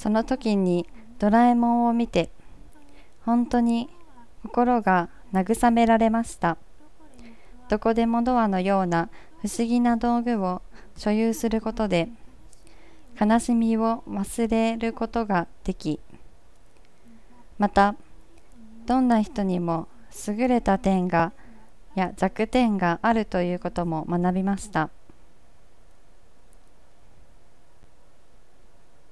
その時にドラえもんを見て、本当に心が慰められました。どこでもドアのような不思議な道具を所有することで、悲しみを忘れることができ、また、どんな人にも優れた点や弱点があるということも学びました。